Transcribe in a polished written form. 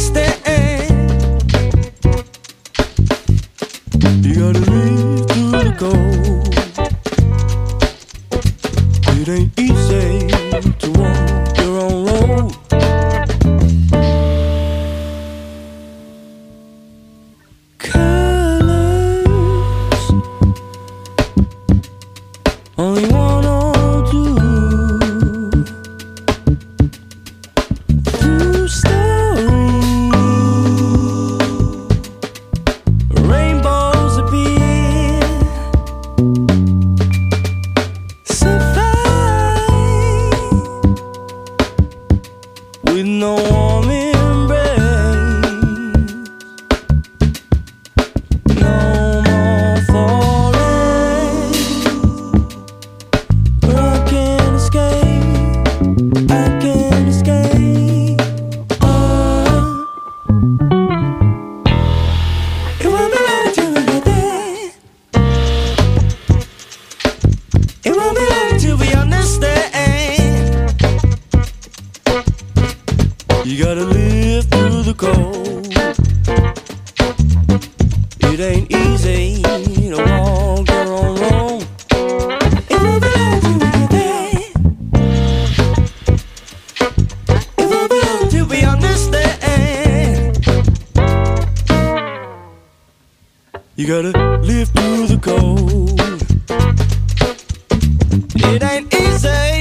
understand. You gotta live through the cold. It ain't easy to walk your own road. Colors, only one or two. True story, rainbows appear. Survive with no warm embrace. No more falling, but I can't escape. I can't escape. It won't be long till we get there. It won't be long till we understand. You gotta live through the cold. It ain't easy to walk your own road. It won't be long till we get there. It won't be long till we understand. You gotta live through the cold. It ain't easy.